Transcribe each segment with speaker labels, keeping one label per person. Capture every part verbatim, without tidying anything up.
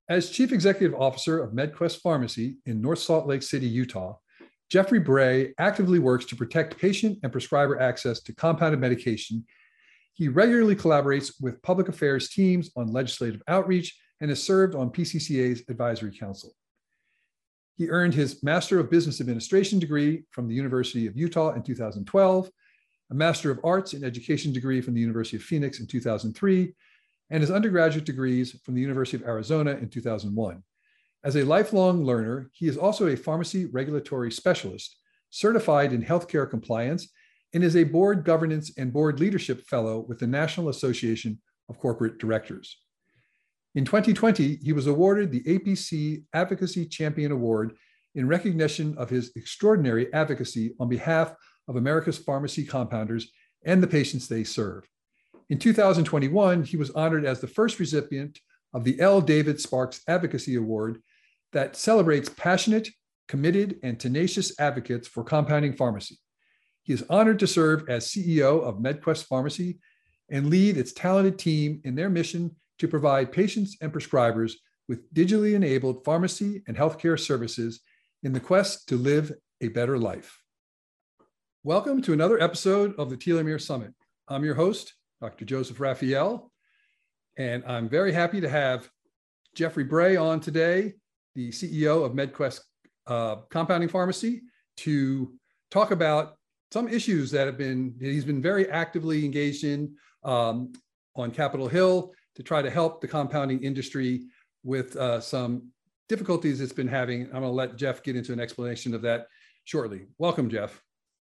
Speaker 1: As Chief Executive Officer of MedQuest Pharmacy in North Salt Lake City, Utah, Jeffrey Bray actively works to protect patient and prescriber access to compounded medication. He regularly collaborates with public affairs teams on legislative outreach and has served on P C C A's advisory council. He earned his Master of Business Administration degree from the University of Utah in two thousand twelve, a Master of Arts in Education degree from the University of Phoenix in two thousand three, and his undergraduate degrees from the University of Arizona in two thousand one. As a lifelong learner, he is also a pharmacy regulatory specialist, certified in healthcare compliance, and is a board governance and board leadership fellow with the National Association of Corporate Directors. In twenty twenty, he was awarded the A P C Advocacy Champion Award in recognition of his extraordinary advocacy on behalf of America's pharmacy compounders and the patients they serve. In two thousand twenty-one, he was honored as the first recipient of the L. David Sparks Advocacy Award that celebrates passionate, committed, and tenacious advocates for compounding pharmacy. He is honored to serve as C E O of MedQuest Pharmacy and lead its talented team in their mission to provide patients and prescribers with digitally enabled pharmacy and healthcare services in the quest to live a better life. Welcome to another episode of the Telomere Summit. I'm your host, Doctor Joseph Raphael, and I'm very happy to have Jeffrey Bray on today, the C E O of MedQuest uh, Compounding Pharmacy, to talk about some issues that have been, that he's been very actively engaged in um, on Capitol Hill to try to help the compounding industry with uh, some difficulties it's been having. I'm gonna let Jeff get into an explanation of that shortly. Welcome, Jeff.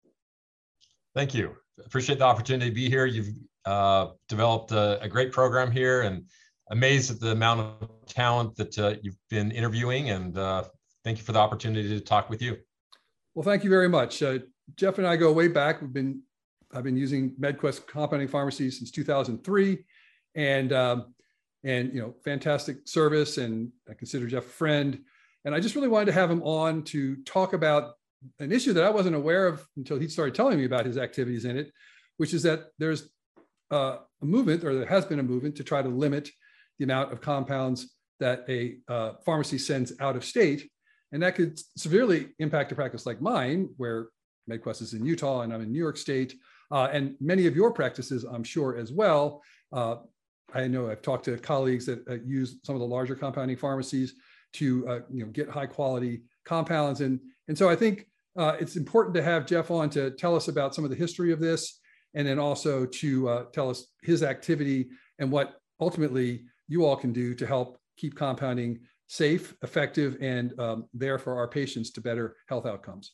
Speaker 2: Thank you. Appreciate the opportunity to be here. You've uh, developed a, a great program here, and amazed at the amount of talent that uh, you've been interviewing, and uh, thank you for the opportunity to talk with you.
Speaker 1: Well, thank you very much. Uh, Jeff and I go way back. We've been, I've been using MedQuest Compounding Pharmacy since two thousand three, and um, and you know, fantastic service, and I consider Jeff a friend. And I just really wanted to have him on to talk about an issue that I wasn't aware of until he started telling me about his activities in it, which is that there's uh, a movement, or there has been a movement, to try to limit the amount of compounds that a uh, pharmacy sends out of state. And that could severely impact a practice like mine, where MedQuest is in Utah and I'm in New York State, uh, and many of your practices, I'm sure, as well. Uh, I know I've talked to colleagues that uh, use some of the larger compounding pharmacies to uh, you know, get high quality compounds. And, and so I think uh, it's important to have Jeff on to tell us about some of the history of this, and then also to uh, tell us his activity and what ultimately you all can do to help keep compounding safe, effective, and um, there for our patients to better health outcomes.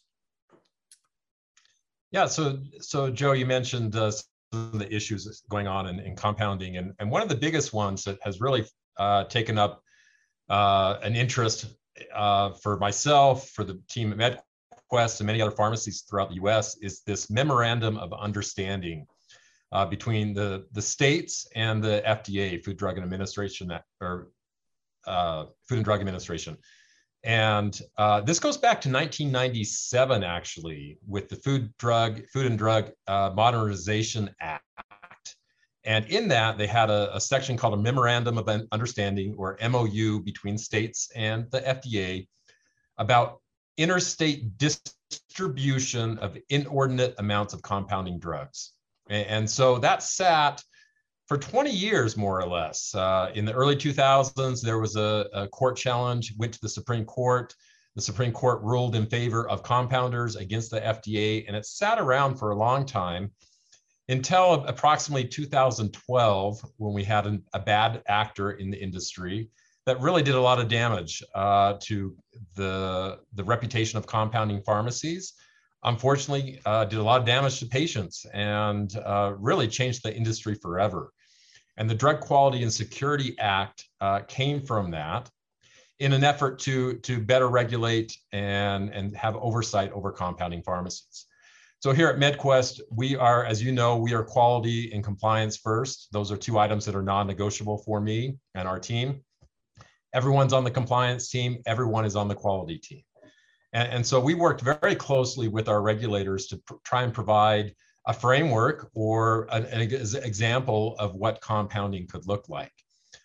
Speaker 2: Yeah, so so Joe, you mentioned uh, some of the issues going on in, in compounding, and, and one of the biggest ones that has really uh, taken up uh, an interest uh, for myself, for the team at MedQuest, and many other pharmacies throughout the U S is this memorandum of understanding uh, between the, the states and the F D A, Food, Drug, and Administration, or uh, Food and Drug Administration. And uh, this goes back to nineteen ninety-seven, actually, with the Food, Drug, Food and Drug uh, Modernization Act. And in that, they had a, a section called a Memorandum of Understanding, or M O U, between states and the F D A about interstate distribution of inordinate amounts of compounding drugs. And, and so that sat for twenty years, more or less. Uh, in the early two thousands, there was a, a court challenge, went to the Supreme Court. The Supreme Court ruled in favor of compounders against the F D A, and it sat around for a long time until approximately two thousand twelve, when we had an, a bad actor in the industry that really did a lot of damage uh, to the, the reputation of compounding pharmacies. Unfortunately, uh, did a lot of damage to patients, and uh, really changed the industry forever. And the Drug Quality and Security Act uh, came from that in an effort to, to better regulate and, and have oversight over compounding pharmacies. So here at MedQuest, we are, as you know, we are quality and compliance first. Those are two items that are non-negotiable for me and our team. Everyone's on the compliance team, everyone is on the quality team. And, and so we worked very closely with our regulators to pr- try and provide a framework or an, an example of what compounding could look like.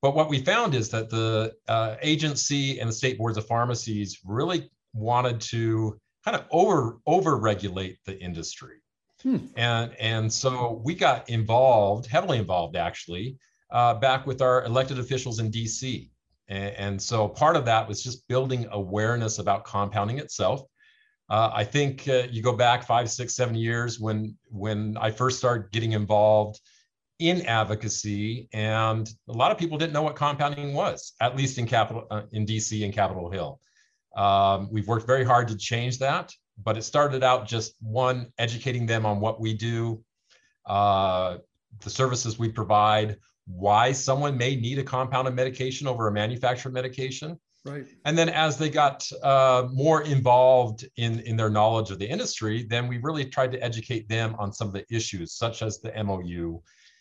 Speaker 2: But what we found is that the uh, agency and the state boards of pharmacies really wanted to kind of over over regulate the industry. Hmm. And, and so we got involved, heavily involved actually, uh, back with our elected officials in D C. And, and so part of that was just building awareness about compounding itself. Uh, I think uh, you go back five, six, seven years when, when I first started getting involved in advocacy, and a lot of people didn't know what compounding was, at least in Capitol, uh, in D C and Capitol Hill. Um, we've worked very hard to change that, but it started out just one, educating them on what we do, uh, the services we provide, why someone may need a compounded medication over a manufactured medication.
Speaker 1: Right.
Speaker 2: And then as they got uh, more involved in, in their knowledge of the industry, then we really tried to educate them on some of the issues, such as the M O U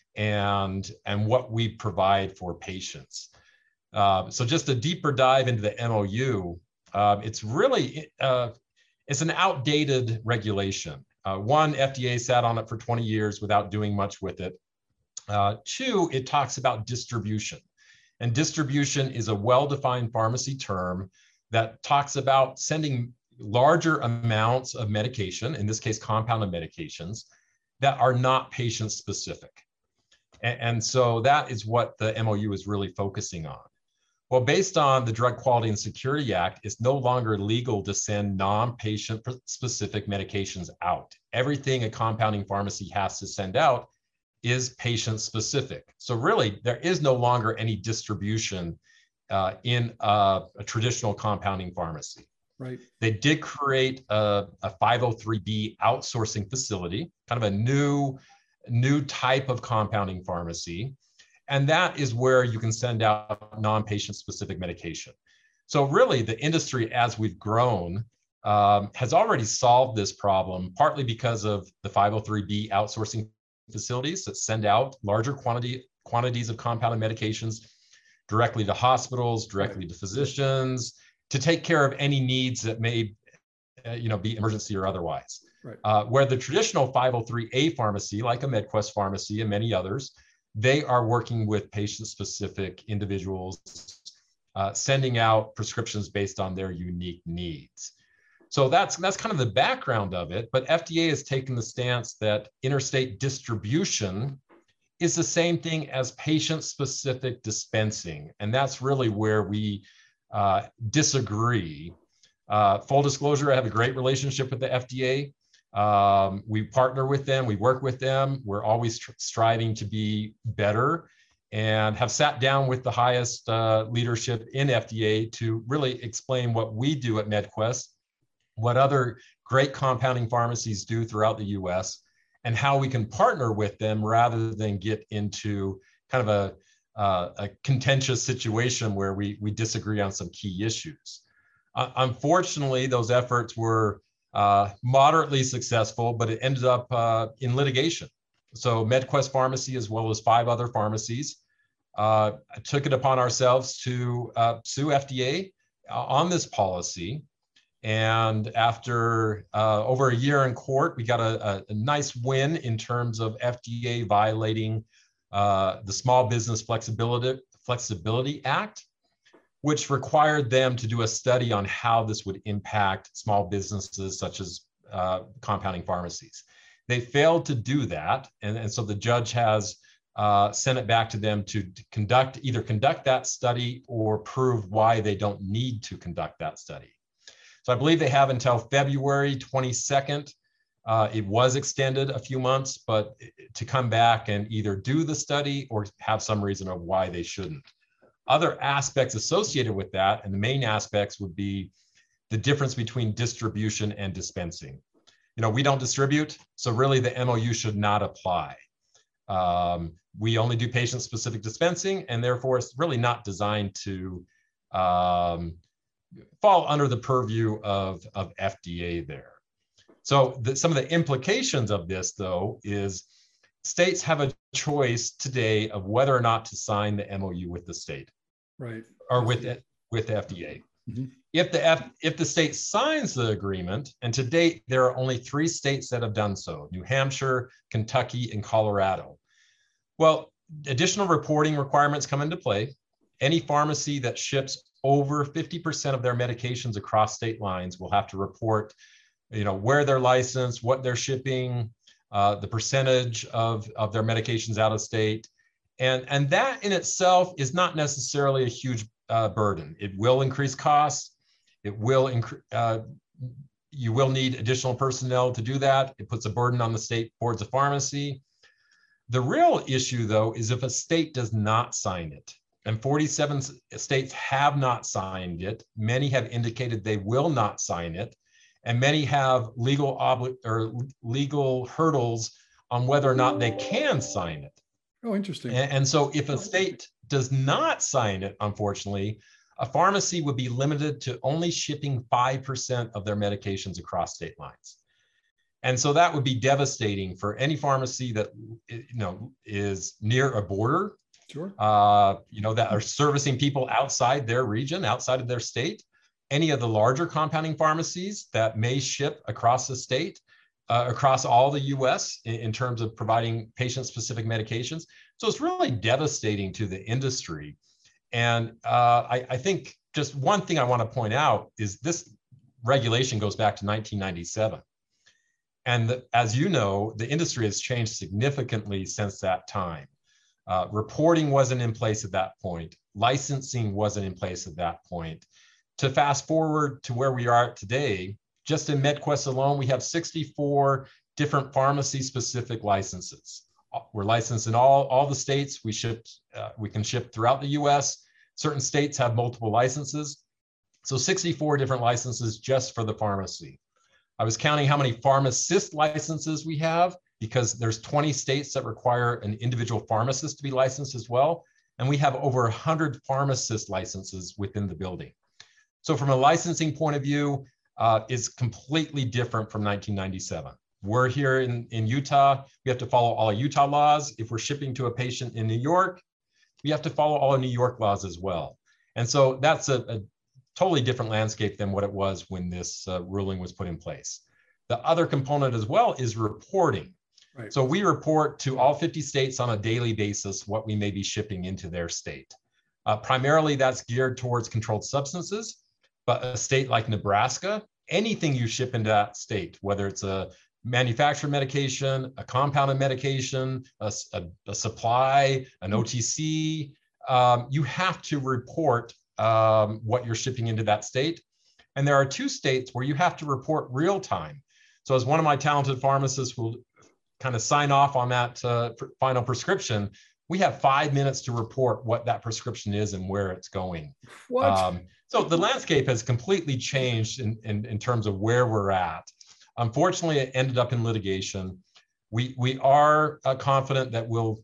Speaker 2: and, and what we provide for patients. Uh, so just a deeper dive into the M O U, uh, it's really, uh, it's an outdated regulation. Uh, one, F D A sat on it for twenty years without doing much with it. Uh, two, it talks about distribution. And distribution is a well-defined pharmacy term that talks about sending larger amounts of medication, in this case, compounded medications, that are not patient-specific. And, and so that is what the M O U is really focusing on. Well, based on the Drug Quality and Security Act, it's no longer legal to send non-patient-specific medications out. Everything a compounding pharmacy has to send out is patient-specific. So really, there is no longer any distribution uh, in a, a traditional compounding pharmacy.
Speaker 1: Right.
Speaker 2: They did create a, a five oh three B outsourcing facility, kind of a new, new type of compounding pharmacy. And that is where you can send out non-patient specific medication. So really the industry, as we've grown, um, has already solved this problem, partly because of the five oh three B outsourcing facilities that send out larger quantity, quantities of compounded medications directly to hospitals, directly to physicians, to take care of any needs that may uh, you know, be emergency or otherwise.
Speaker 1: Right.
Speaker 2: Uh, where the traditional five oh three A pharmacy, like a MedQuest pharmacy and many others, they are working with patient-specific individuals, uh, sending out prescriptions based on their unique needs. So that's, that's kind of the background of it, but F D A has taken the stance that interstate distribution is the same thing as patient-specific dispensing, and that's really where we uh, disagree. Uh, full disclosure, I have a great relationship with the F D A. Um, we partner with them, we work with them. We're always striving to be better, and have sat down with the highest uh, leadership in F D A to really explain what we do at MedQuest, what other great compounding pharmacies do throughout the U S, and how we can partner with them rather than get into kind of a, uh, a contentious situation where we, we disagree on some key issues. Uh, unfortunately, those efforts were uh, moderately successful, but it ended up uh, in litigation. So MedQuest Pharmacy, as well as five other pharmacies, uh, took it upon ourselves to uh, sue F D A on this policy. And after uh, over a year in court, we got a, a, a nice win in terms of F D A violating uh, the Small Business Flexibility, Flexibility Act, which required them to do a study on how this would impact small businesses such as uh, compounding pharmacies. They failed to do that. And, and so the judge has uh, sent it back to them to conduct, either conduct that study or prove why they don't need to conduct that study. So I believe they have until February twenty-second. Uh, it was extended a few months, but to come back and either do the study or have some reason of why they shouldn't. Other aspects associated with that, and the main aspects would be the difference between distribution and dispensing. You know, we don't distribute, so really the M O U should not apply. Um, we only do patient-specific dispensing, and therefore it's really not designed to um, fall under the purview of, of F D A there. So the, some of the implications of this, though, is states have a choice today of whether or not to sign the M O U with the state,
Speaker 1: right,
Speaker 2: or with it, with the F D A.
Speaker 1: Mm-hmm.
Speaker 2: If the F, if the state signs the agreement, and to date there are only three states that have done so: New Hampshire, Kentucky, and Colorado. Well, additional reporting requirements come into play. any pharmacy that ships over fifty percent of their medications across state lines will have to report, you know, where they're licensed, what they're shipping, uh, the percentage of, of their medications out of state. And, and that in itself is not necessarily a huge uh, burden. It will increase costs. It will, inc- uh, you will need additional personnel to do that. It puts a burden on the state boards of pharmacy. The real issue, though, is if a state does not sign it, and forty-seven states have not signed it. Many have indicated they will not sign it, and many have legal obli- or legal hurdles on whether or not they can sign it.
Speaker 1: Oh, interesting.
Speaker 2: And, and so if a state does not sign it, unfortunately, a pharmacy would be limited to only shipping five percent of their medications across state lines. And so that would be devastating for any pharmacy that, you know, is near a border,
Speaker 1: sure.
Speaker 2: uh, you know, that are servicing people outside their region, outside of their state. Any of the larger compounding pharmacies that may ship across the state, uh, across all the U S in, in terms of providing patient-specific medications. So it's really devastating to the industry. And uh, I, I think just one thing I want to point out is this regulation goes back to nineteen ninety-seven. And the, as you know, the industry has changed significantly since that time. Uh, reporting wasn't in place at that point. Licensing wasn't in place at that point. To fast forward to where we are today, just in MedQuest alone, we have sixty-four different pharmacy-specific licenses. We're licensed in all, all the states. We ship, uh, we can ship throughout the U S. Certain states have multiple licenses. So sixty-four different licenses just for the pharmacy. I was counting how many pharmacist licenses we have, because there's twenty states that require an individual pharmacist to be licensed as well. And we have over one hundred pharmacist licenses within the building. So from a licensing point of view, uh, it's completely different from nineteen ninety-seven. We're here in, in Utah. We have to follow all Utah laws. If we're shipping to a patient in New York, we have to follow all New York laws as well. And so that's a, a totally different landscape than what it was when this uh, ruling was put in place. The other component as well is reporting.
Speaker 1: Right.
Speaker 2: So we report to all fifty states on a daily basis what we may be shipping into their state. Uh, primarily that's geared towards controlled substances, but a state like Nebraska, anything you ship into that state, whether it's a manufactured medication, a compounded medication, a, a, a supply, an O T C, um, you have to report um, what you're shipping into that state. And there are two states where you have to report real time. So as one of my talented pharmacists will kind of sign off on that uh, final prescription, we have five minutes to report what that prescription is and where it's going.
Speaker 1: What?
Speaker 2: Um, so the landscape has completely changed in, in, in terms of where we're at. Unfortunately, it ended up in litigation. We, we are uh, confident that we'll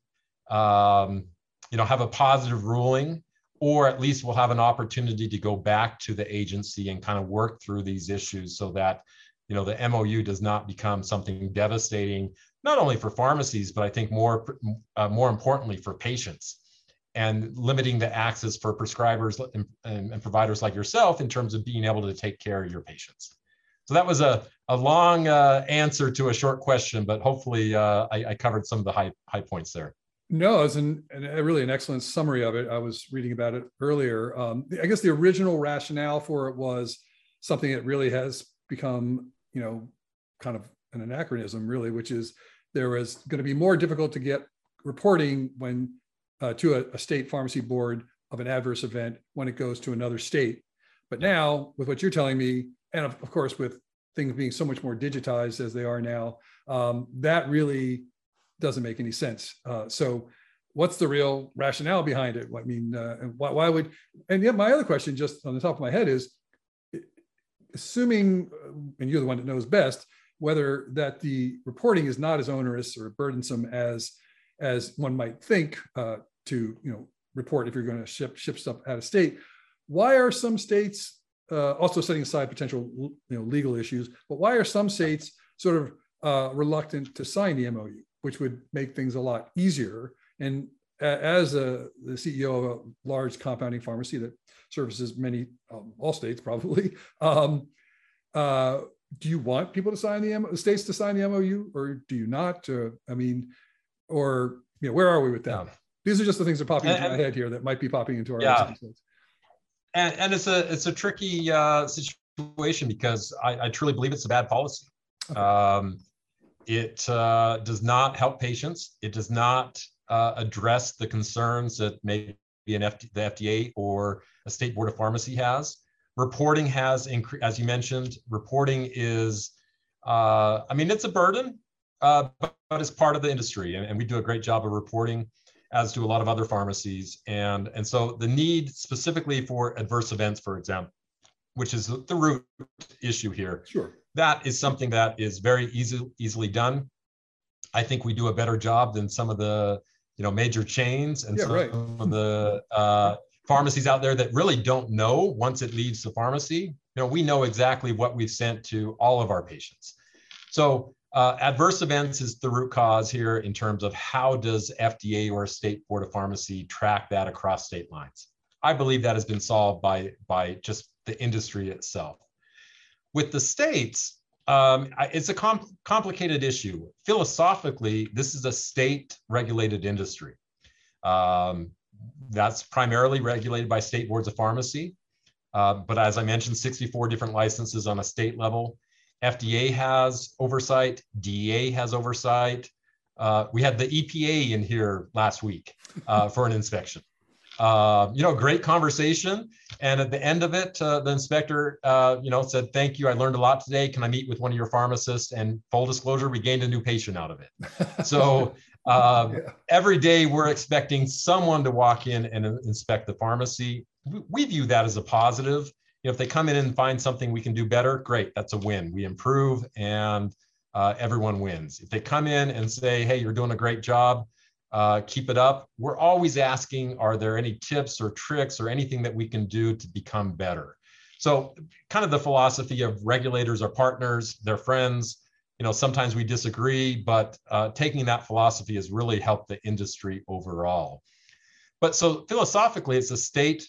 Speaker 2: um, you know, have a positive ruling, or at least we'll have an opportunity to go back to the agency and kind of work through these issues so that, you know, the M O U does not become something devastating, not only for pharmacies, but I think more, uh, more importantly for patients, and limiting the access for prescribers and, and, and providers like yourself in terms of being able to take care of your patients. So that was a, a long uh, answer to a short question, but hopefully uh, I, I covered some of the high, high points there.
Speaker 1: No, it's an, an, a really an excellent summary of it. I was reading about it earlier. Um, I guess the original rationale for it was something that really has become, you know, kind of an anachronism, really, which is there was going to be more difficult to get reporting when uh, to a, a state pharmacy board of an adverse event when it goes to another state. But now, with what you're telling me, and of, of course, with things being so much more digitized as they are now, um, that really doesn't make any sense. Uh, so what's the real rationale behind it? I mean, uh, why, why would, and yet my other question just on the top of my head is, assuming, and you're the one that knows best, whether that the reporting is not as onerous or burdensome as, as one might think uh, to, you know, report if you're going to ship, ship stuff out of state. Why are some states, uh, also setting aside potential, you know, legal issues, but why are some states sort of uh, reluctant to sign the M O U, which would make things a lot easier? And as a, the C E O of a large compounding pharmacy that services many, um, all states probably, um, uh, do you want people to sign the, M- the states to sign the M O U, or do you not? Uh, I mean, or, you know, where are we with that?
Speaker 2: Yeah.
Speaker 1: These are just the things that are popping
Speaker 2: and,
Speaker 1: into my
Speaker 2: and,
Speaker 1: head here that might be popping into our
Speaker 2: yeah.
Speaker 1: episodes.
Speaker 2: And, and it's a it's a tricky uh, situation because I, I truly believe it's a bad policy. Okay. Um, it uh, does not help patients. It does not uh, address the concerns that maybe an F D, the F D A or a state board of pharmacy has. Reporting has increased, as you mentioned. Reporting is, uh, I mean, it's a burden, uh, but, but it's part of the industry, and, and we do a great job of reporting, as do a lot of other pharmacies. And, and so the need specifically for adverse events, for example, which is the root issue here,
Speaker 1: sure.
Speaker 2: that is something that is very easy, easily done. I think we do a better job than some of the you know, major chains and
Speaker 1: yeah,
Speaker 2: some
Speaker 1: right.
Speaker 2: of the uh, pharmacies out there that really don't know once it leaves the pharmacy. You know, we know exactly what we've sent to all of our patients. So Uh, adverse events is the root cause here in terms of how does F D A or a state board of pharmacy track that across state lines. I believe that has been solved by, by just the industry itself. With the states, um, it's a com complicated issue. Philosophically, this is a state-regulated industry. Um, that's primarily regulated by state boards of pharmacy. Uh, but as I mentioned, sixty-four different licenses on a state level. F D A has oversight, D E A has oversight. Uh, we had the E P A in here last week uh, for an inspection. Uh, you know, great conversation. And at the end of it, uh, the inspector, uh, you know, said, thank you, I learned a lot today. Can I meet with one of your pharmacists? And full disclosure, we gained a new patient out of it. So uh, yeah. Every day we're expecting someone to walk in and inspect the pharmacy. We view that as a positive. You know, if they come in and find something we can do better, great, that's a win. We improve and uh, everyone wins. If they come in and say, hey, you're doing a great job, uh, keep it up, we're always asking, are there any tips or tricks or anything that we can do to become better? So kind of the philosophy of regulators are partners, they're friends. You know, sometimes we disagree, but uh, taking that philosophy has really helped the industry overall. But so philosophically, it's a state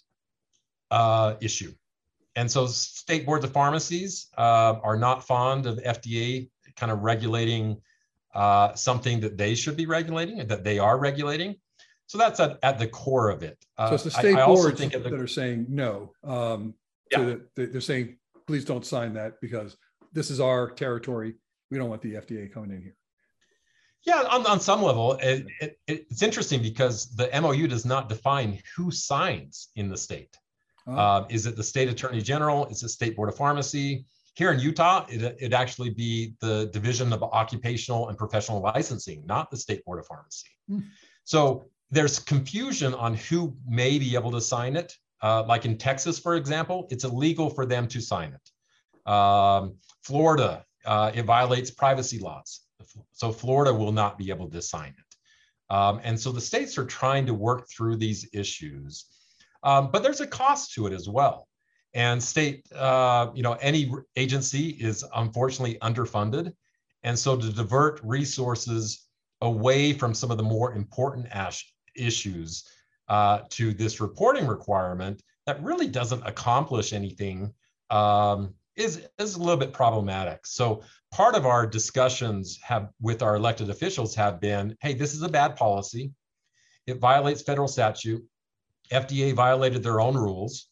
Speaker 2: uh, issue. And so state boards of pharmacies uh, are not fond of F D A kind of regulating uh, something that they should be regulating, that they are regulating. So that's at, at the core of it. Uh,
Speaker 1: so it's the state
Speaker 2: I, I
Speaker 1: boards
Speaker 2: think
Speaker 1: that
Speaker 2: the,
Speaker 1: are saying no. Um,
Speaker 2: yeah.
Speaker 1: So that they're saying, please don't sign that because this is our territory. We don't want the F D A coming in here.
Speaker 2: Yeah, on, on some level, it, it, it's interesting because the M O U does not define who signs in the state. Oh. Uh, is it the state attorney general? Is it state board of pharmacy? Here in Utah, it, it'd actually be the Division of Occupational and Professional Licensing, not the state board of pharmacy. Hmm. So there's confusion on who may be able to sign it. Uh, like in Texas, for example, it's illegal for them to sign it. Um, Florida, uh, it violates privacy laws. So Florida will not be able to sign it. Um, and so the states are trying to work through these issues. Um, but there's a cost to it as well. And state, uh, you know, any agency is unfortunately underfunded. And so to divert resources away from some of the more important ash issues uh, to this reporting requirement that really doesn't accomplish anything um, is, is a little bit problematic. So part of our discussions have with our elected officials have been, hey, this is a bad policy. It violates federal statute. F D A violated their own rules.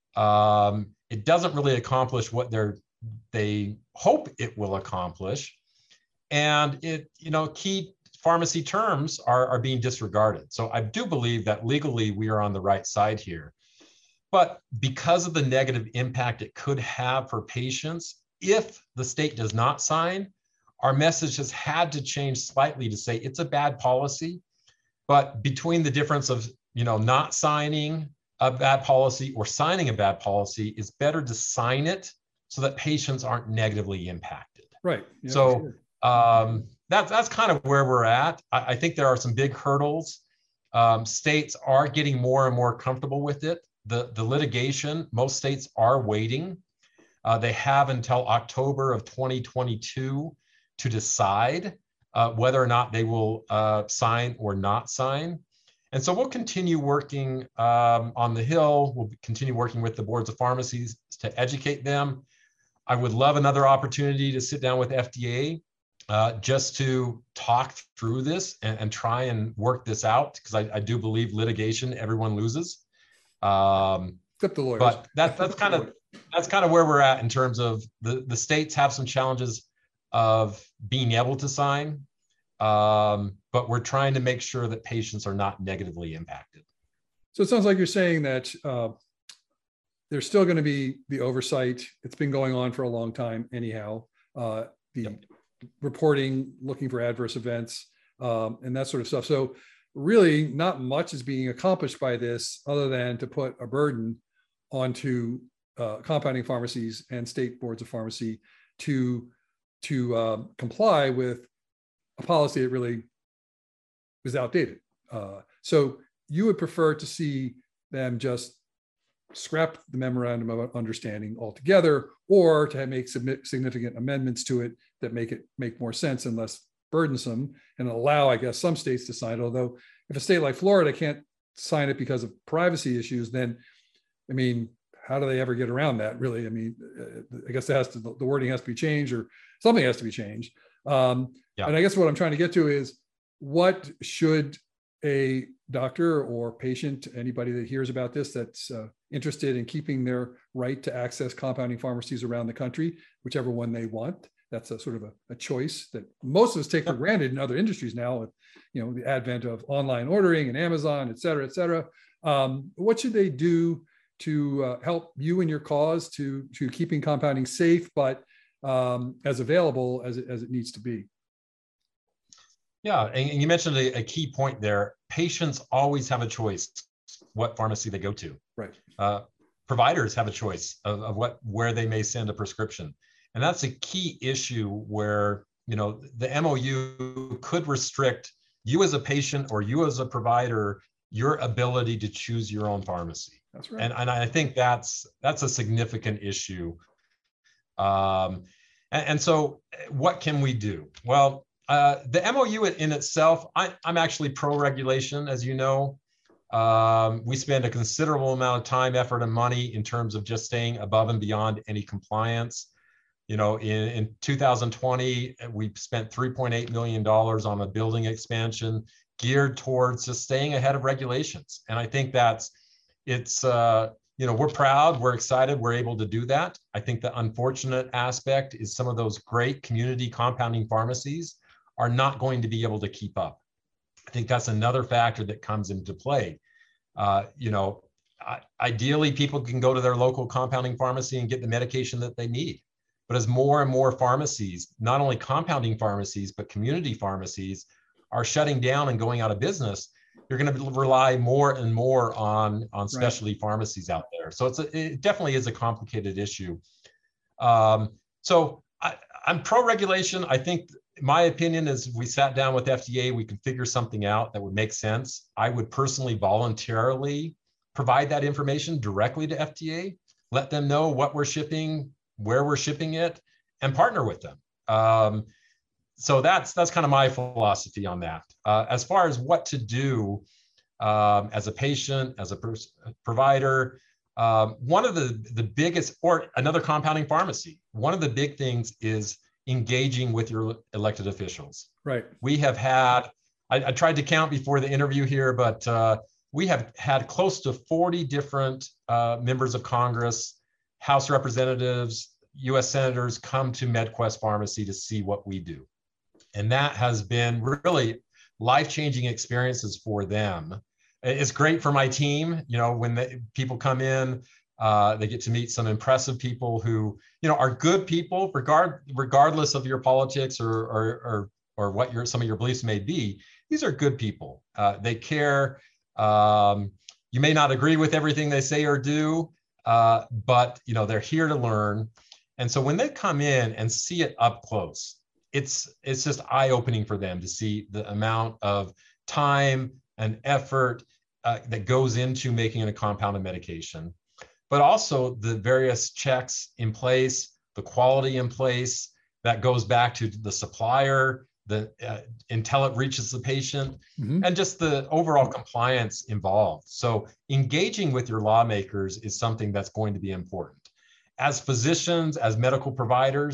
Speaker 2: Um, it doesn't really accomplish what they're, they hope it will accomplish. And it, you know, key pharmacy terms are, are being disregarded. So I do believe that legally we are on the right side here. But because of the negative impact it could have for patients, if the state does not sign, our message has had to change slightly to say it's a bad policy. But between the difference of, you know, not signing a bad policy or signing a bad policy, it's better to sign it so that patients aren't negatively impacted.
Speaker 1: Right. Yeah,
Speaker 2: so sure. um, that's, that's kind of where we're at. I, I think there are some big hurdles. Um, states are getting more and more comfortable with it. The, the litigation, most states are waiting. Uh, they have until October of twenty twenty-two to decide uh, whether or not they will uh, sign or not sign. And so we'll continue working um, on the Hill. We'll continue working with the boards of pharmacies to educate them. I would love another opportunity to sit down with F D A uh, just to talk through this and, and try and work this out, because I, I do believe litigation, everyone loses. Um,
Speaker 1: Except the lawyers.
Speaker 2: But that, that's kind of that's kind of where we're at in terms of the, the states have some challenges of being able to sign, um, but we're trying to make sure that patients are not negatively impacted.
Speaker 1: So it sounds like you're saying that uh, there's still going to be the oversight. It's been going on for a long time anyhow. Uh, the yep. reporting, looking for adverse events, um, and that sort of stuff. So really not much is being accomplished by this other than to put a burden onto uh, compounding pharmacies and state boards of pharmacy to, to um, comply with a policy that really is outdated. Uh, so you would prefer to see them just scrap the memorandum of understanding altogether, or to make significant amendments to it that make it make more sense and less burdensome, and allow, I guess, some states to sign it. Although if a state like Florida can't sign it because of privacy issues, then, I mean, how do they ever get around that, really? I mean, I guess it has to, the wording has to be changed, or something has to be changed. Um, yeah. And I guess what I'm trying to get to is, what should a doctor or patient, anybody that hears about this that's uh, interested in keeping their right to access compounding pharmacies around the country, whichever one they want, that's a sort of a, a choice that most of us take for granted in other industries now, with, you know, the advent of online ordering and Amazon, et cetera, et cetera. Um, what should they do to uh, help you in your cause to, to keeping compounding safe, but um, as available as it, as it needs to be?
Speaker 2: Yeah, and you mentioned a, a key point there. Patients always have a choice what pharmacy they go to.
Speaker 1: Right.
Speaker 2: Uh, providers have a choice of, of what where they may send a prescription, and that's a key issue where, you know, the M O U could restrict you as a patient or you as a provider your ability to choose your own pharmacy.
Speaker 1: That's right.
Speaker 2: And and I think that's that's a significant issue. Um, and, and so, what can we do? Well. Uh, the M O U in itself, I, I'm actually pro-regulation, as you know. Um, we spend a considerable amount of time, effort, and money in terms of just staying above and beyond any compliance. You know, in, in two thousand twenty, we spent three point eight million dollars on a building expansion geared towards just staying ahead of regulations. And I think that's, it's, uh, you know, we're proud, we're excited, we're able to do that. I think the unfortunate aspect is some of those great community compounding pharmacies are not going to be able to keep up. I think that's another factor that comes into play. Uh, you know, ideally, people can go to their local compounding pharmacy and get the medication that they need. But as more and more pharmacies, not only compounding pharmacies, but community pharmacies are shutting down and going out of business, you're going to rely more and more on, on specialty right. pharmacies out there. So it's a, it definitely is a complicated issue. Um, so I, I'm pro-regulation. I think my opinion is, if we sat down with F D A, we can figure something out that would make sense. I would personally voluntarily provide that information directly to F D A, let them know what we're shipping, where we're shipping it, and partner with them. Um, so that's that's kind of my philosophy on that. Uh, as far as what to do um, as a patient, as a provider, um, one of the, the biggest, or another compounding pharmacy, one of the big things is engaging with your elected officials.
Speaker 1: Right.
Speaker 2: We have had, I, I tried to count before the interview here, but uh, we have had close to forty different uh, members of Congress, House representatives, U S senators come to MedQuest Pharmacy to see what we do. And that has been really life-changing experiences for them. It's great for my team. You know, when the, people come in, Uh, they get to meet some impressive people who, you know, are good people, regard, regardless of your politics or, or, or, or what your, some of your beliefs may be. These are good people. Uh, they care. Um, you may not agree with everything they say or do, uh, but, you know, they're here to learn. And so when they come in and see it up close, it's, it's just eye-opening for them to see the amount of time and effort uh, that goes into making a compounded medication, but also the various checks in place, the quality in place that goes back to the supplier, the uh, until it reaches the patient, mm-hmm. and just the overall compliance involved. So engaging with your lawmakers is something that's going to be important. As physicians, as medical providers,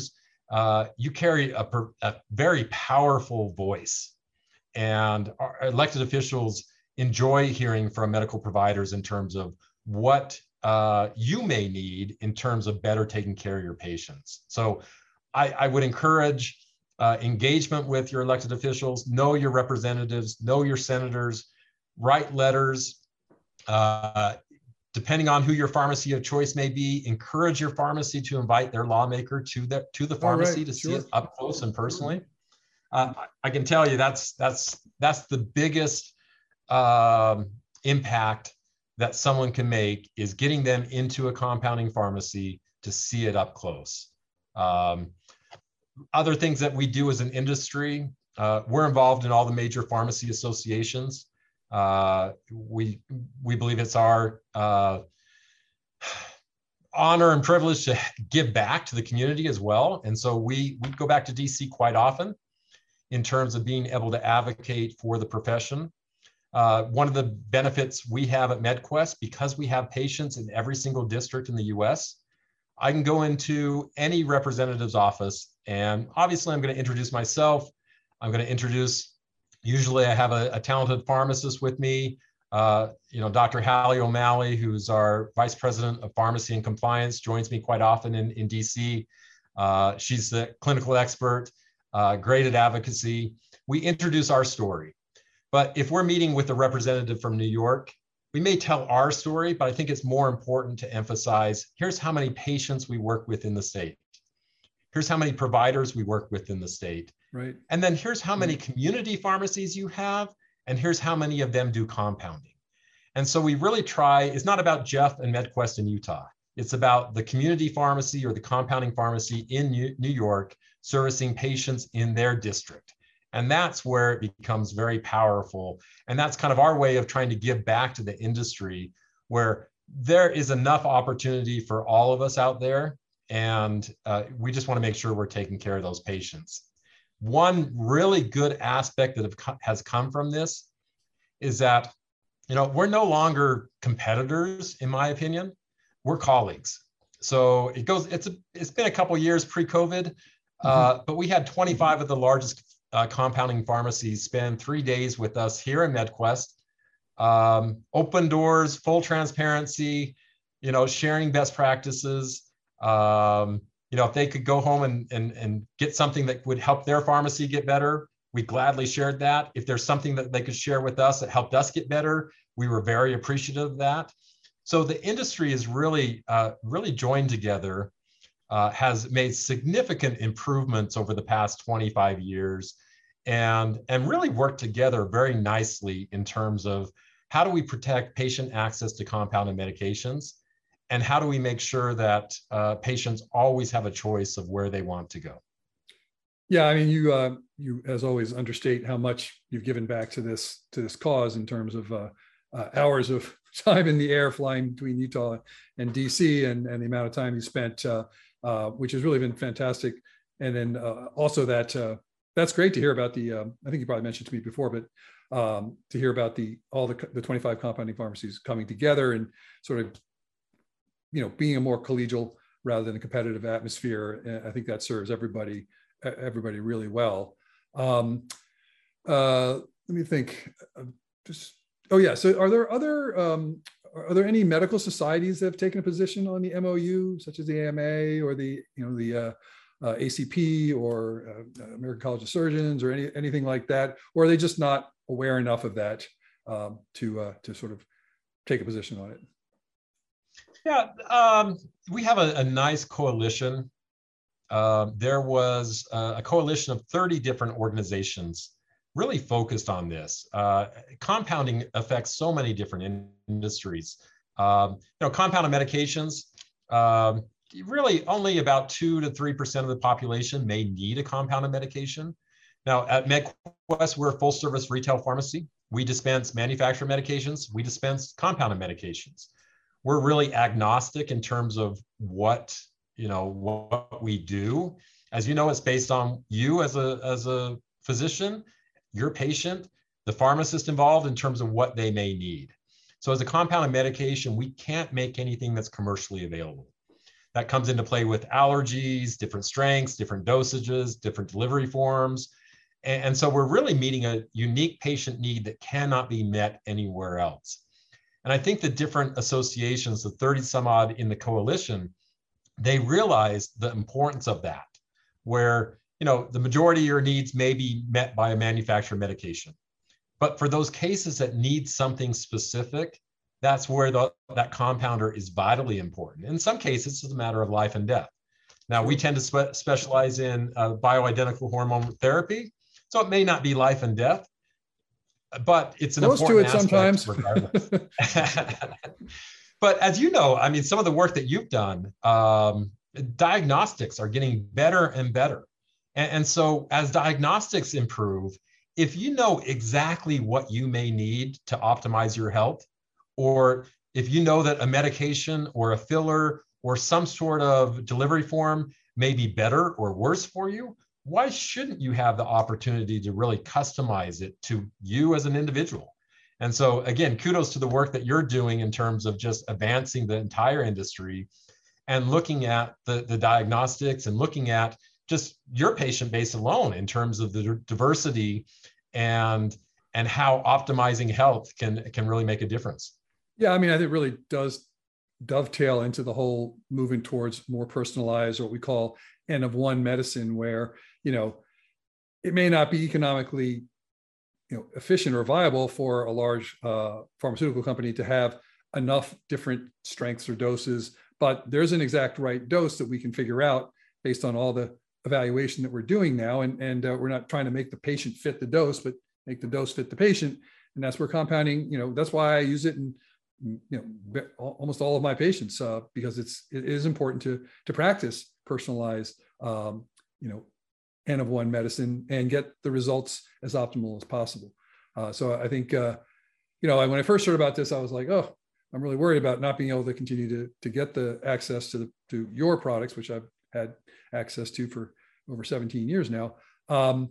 Speaker 2: uh, you carry a, a very powerful voice, and our elected officials enjoy hearing from medical providers in terms of what uh, you may need in terms of better taking care of your patients. So I, I would encourage uh, engagement with your elected officials, know your representatives, know your senators, write letters. Uh, depending on who your pharmacy of choice may be, encourage your pharmacy to invite their lawmaker to the, to the pharmacy right, to sure. see it up close and personally. Uh, I can tell you that's, that's, that's the biggest um, impact that someone can make, is getting them into a compounding pharmacy to see it up close. Um, other things that we do as an industry, uh, we're involved in all the major pharmacy associations. Uh, we, we believe it's our uh, honor and privilege to give back to the community as well. And so we, we go back to D C quite often in terms of being able to advocate for the profession. Uh, one of the benefits we have at MedQuest, because we have patients in every single district in the U S, I can go into any representative's office, and obviously I'm going to introduce myself. I'm going to introduce, usually I have a, a talented pharmacist with me, uh, you know, Doctor Hallie O'Malley, who's our Vice President of Pharmacy and Compliance, joins me quite often in, in D C. Uh, she's the clinical expert, uh, great at advocacy. We introduce our story. But if we're meeting with a representative from New York, we may tell our story, but I think it's more important to emphasize, here's how many patients we work with in the state. Here's how many providers we work with in the state.
Speaker 1: Right.
Speaker 2: And then here's how many community pharmacies you have, and here's how many of them do compounding. And so we really try, it's not about Jeff and MedQuest in Utah. It's about the community pharmacy or the compounding pharmacy in New York servicing patients in their district. And that's where it becomes very powerful. And that's kind of our way of trying to give back to the industry, where there is enough opportunity for all of us out there. And uh, we just want to make sure we're taking care of those patients. One really good aspect that have, has come from this is that, you know, we're no longer competitors, in my opinion. We're colleagues. So it goes, it's, a, it's been a couple of years pre-COVID, mm-hmm. uh, but we had twenty-five of the largest Uh, compounding pharmacies spend three days with us here in MedQuest. Um, open doors, full transparency, you know, sharing best practices. Um, you know, if they could go home and, and, and get something that would help their pharmacy get better, we gladly shared that. If there's something that they could share with us that helped us get better, we were very appreciative of that. So the industry is really, uh, really joined together. Uh, has made significant improvements over the past twenty-five years, and, and really worked together very nicely in terms of how do we protect patient access to compounded medications, and how do we make sure that uh, patients always have a choice of where they want to go.
Speaker 1: Yeah, I mean, you, uh, you as always understate how much you've given back to this, to this cause in terms of uh, uh, hours of time in the air flying between Utah and D C, and, and the amount of time you spent uh, Uh, which has really been fantastic. And then uh, also that uh, that's great to hear about the, um, I think you probably mentioned to me before, but um, to hear about the all the, the twenty-five compounding pharmacies coming together and sort of, you know, being a more collegial rather than a competitive atmosphere. And I think that serves everybody, everybody really well. Um, uh, let me think. Uh, just, oh yeah. So are there other, um, Are there any medical societies that have taken a position on the M O U, such as the A M A or the, you know, the uh, uh, A C P or uh, American College of Surgeons or any anything like that, or are they just not aware enough of that um, to uh, to sort of take a position on it?
Speaker 2: Yeah, um, we have a, a nice coalition. Uh, there was a, a coalition of thirty different organizations really focused on this. Uh, compounding affects so many different in industries. Um, you know, compounded medications, um, really only about two to three percent of the population may need a compounded medication. Now at MedQuest, we're a full service retail pharmacy. We dispense manufactured medications. We dispense compounded medications. We're really agnostic in terms of what, you know, what we do. As you know, it's based on you as a, as a physician, your patient, the pharmacist involved in terms of what they may need. So as a compounded medication, we can't make anything that's commercially available. that comes into play with allergies, different strengths, different dosages, different delivery forms. And, and so we're really meeting a unique patient need that cannot be met anywhere else. And I think the different associations, the thirty some odd in the coalition, they realize the importance of that, where, you know, the majority of your needs may be met by a manufacturer medication. But for those cases that need something specific, that's where the, that compounder is vitally important. In some cases, it's a matter of life and death. Now, we tend to spe specialize in uh, bioidentical hormone therapy, so it may not be life and death, but it's an
Speaker 1: Close
Speaker 2: important
Speaker 1: to it
Speaker 2: aspect
Speaker 1: sometimes.
Speaker 2: regardless. But as you know, I mean, some of the work that you've done, um, diagnostics are getting better and better. And, and so as diagnostics improve, if you know exactly what you may need to optimize your health, or if you know that a medication or a filler or some sort of delivery form may be better or worse for you, why shouldn't you have the opportunity to really customize it to you as an individual? And so again, kudos to the work that you're doing in terms of just advancing the entire industry and looking at the, the diagnostics and looking at just your patient base alone in terms of the diversity and, and how optimizing health can, can really make a difference.
Speaker 1: Yeah, I mean, I think it really does dovetail into the whole moving towards more personalized, or what we call N of one medicine, where, you know, it may not be economically, you know, efficient or viable for a large uh, pharmaceutical company to have enough different strengths or doses, but there's an exact right dose that we can figure out based on all the evaluation that we're doing now. And, and uh, we're not trying to make the patient fit the dose, but make the dose fit the patient. And that's where compounding, you know, that's why I use it in, you know, almost all of my patients, uh, because it's, it is important to, to practice personalized, um, you know, N of one medicine and get the results as optimal as possible. Uh, so I think, uh, you know, when I first heard about this, I was like, oh, I'm really worried about not being able to continue to, to get the access to the, to your products, which I've had access to for over seventeen years now. Um,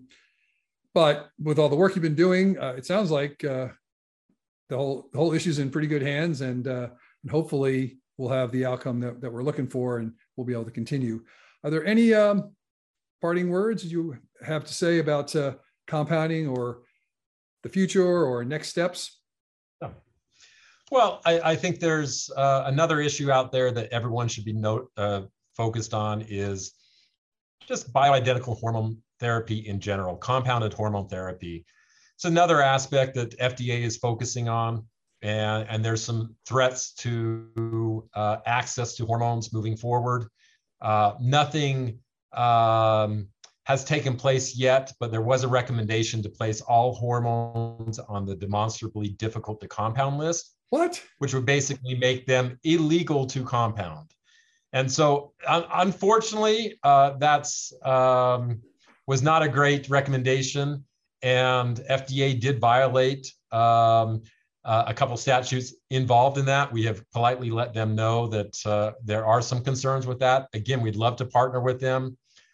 Speaker 1: but with all the work you've been doing, uh, it sounds like uh, the whole, the whole issue's in pretty good hands, and, uh, and hopefully we'll have the outcome that, that we're looking for, and we'll be able to continue. Are there any um, parting words you have to say about uh, compounding or the future or next steps?
Speaker 2: Yeah. Well, I, I think there's uh, another issue out there that everyone should be note, uh, focused on is just bioidentical hormone therapy in general, compounded hormone therapy. It's another aspect that F D A is focusing on, and, and there's some threats to uh, access to hormones moving forward. Uh, nothing um, has taken place yet, but there was a recommendation to place all hormones on the demonstrably difficult to compound list.
Speaker 1: What?
Speaker 2: Which would basically make them illegal to compound. And so, un unfortunately, uh, that's um, was not a great recommendation, and F D A did violate um, uh, a couple statutes involved in that. We have politely let them know that uh, there are some concerns with that. Again, we'd love to partner with them,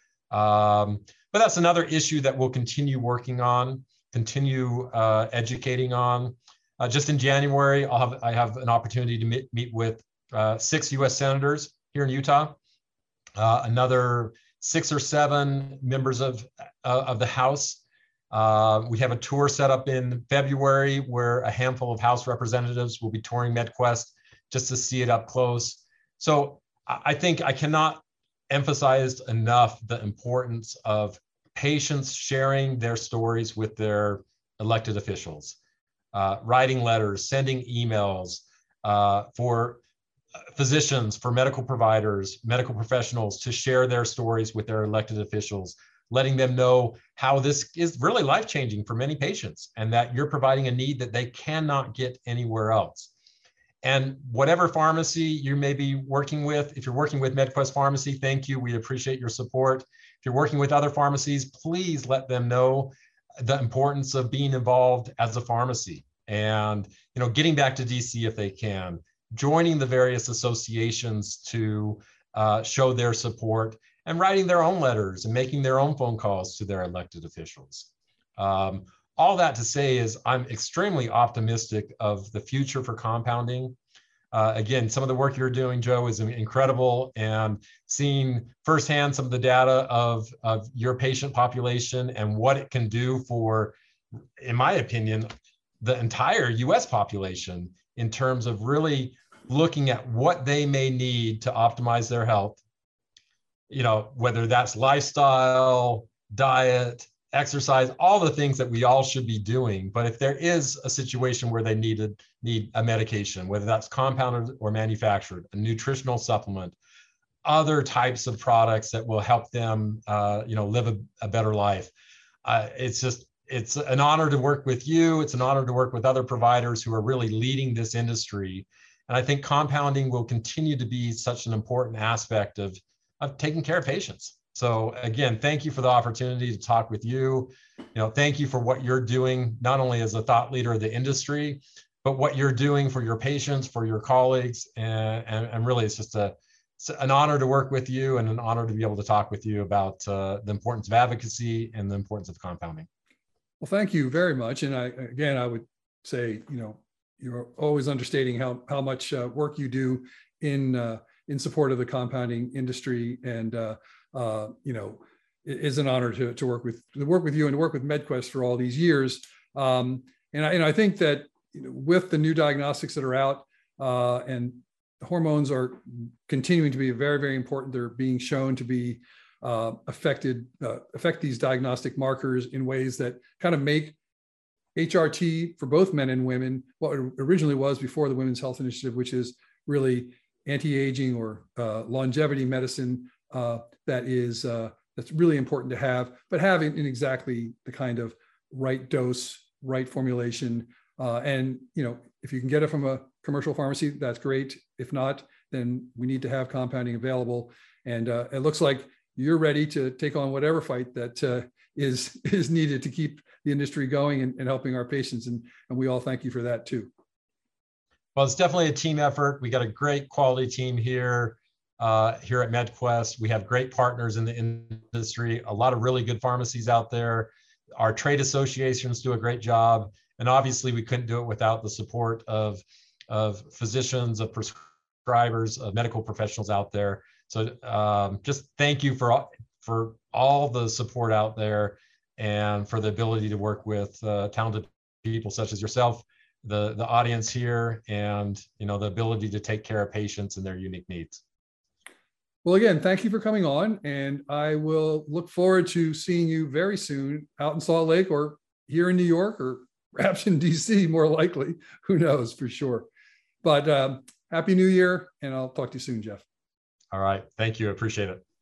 Speaker 2: um, but that's another issue that we'll continue working on, continue uh, educating on. Uh, just in January, I'll have I have an opportunity to meet, meet with uh, six U S senators here in Utah, uh, another six or seven members of uh, of the House. Uh, we have a tour set up in February where a handful of House representatives will be touring MedQuest just to see it up close. So I think I cannot emphasize enough the importance of patients sharing their stories with their elected officials. Uh, writing letters, sending emails uh, for physicians, for medical providers, medical professionals to share their stories with their elected officials, letting them know how this is really life-changing for many patients and that you're providing a need that they cannot get anywhere else. And whatever pharmacy you may be working with, if you're working with MedQuest Pharmacy, thank you. We appreciate your support. If you're working with other pharmacies, please let them know the importance of being involved as a pharmacy and, you know, getting back to D C if they can, joining the various associations to uh, show their support, and writing their own letters and making their own phone calls to their elected officials. Um, all that to say is I'm extremely optimistic of the future for compounding. Uh, again, some of the work you're doing, Joe, is incredible, and seeing firsthand some of the data of, of your patient population and what it can do for, in my opinion, the entire U S population in terms of really looking at what they may need to optimize their health. You know, whether that's lifestyle, diet, exercise, all the things that we all should be doing. But if there is a situation where they needed need a medication, whether that's compounded or manufactured, a nutritional supplement, other types of products that will help them, uh, you know, live a, a better life. Uh, it's just, it's an honor to work with you. It's an honor to work with other providers who are really leading this industry. And I think compounding will continue to be such an important aspect of, of taking care of patients. So again, thank you for the opportunity to talk with you. You know, thank you for what you're doing, not only as a thought leader of the industry, but what you're doing for your patients, for your colleagues. And, and, and really, it's just a, it's an honor to work with you and an honor to be able to talk with you about uh, the importance of advocacy and the importance of compounding.
Speaker 1: Well, thank you very much. And I, again, I would say, you know, you're always understating how, how much uh, work you do in, uh, in support of the compounding industry. And, uh, uh, you know, it is an honor to, to work with, to work with you and to work with MedQuest for all these years. Um, and, I, and I think that, you know, with the new diagnostics that are out, uh, and hormones are continuing to be very, very important. They're being shown to be uh, affected, uh, affect these diagnostic markers in ways that kind of make H R T for both men and women what it originally was before the Women's Health Initiative, which is really anti-aging or uh, longevity medicine uh, that is uh, that's really important to have, but having in exactly the kind of right dose, right formulation, uh, and you know, if you can get it from a commercial pharmacy, that's great. If not, then we need to have compounding available. And uh, it looks like you're ready to take on whatever fight that uh, is is needed to keep the industry going and, and helping our patients. And, and we all thank you for that too.
Speaker 2: Well, it's definitely a team effort. We got a great quality team here, uh, here at MedQuest. We have great partners in the industry, a lot of really good pharmacies out there. Our trade associations do a great job. And obviously we couldn't do it without the support of, of physicians, of prescribers, of medical professionals out there. So um, just thank you for all, for all the support out there and for the ability to work with uh, talented people such as yourself, the, the audience here, and you know, the ability to take care of patients and their unique needs.
Speaker 1: Well, again, thank you for coming on, and I will look forward to seeing you very soon out in Salt Lake or here in New York or perhaps in D C, more likely. Who knows for sure. But um, Happy New Year, and I'll talk to you soon, Jeff.
Speaker 2: All right. Thank you. Appreciate it.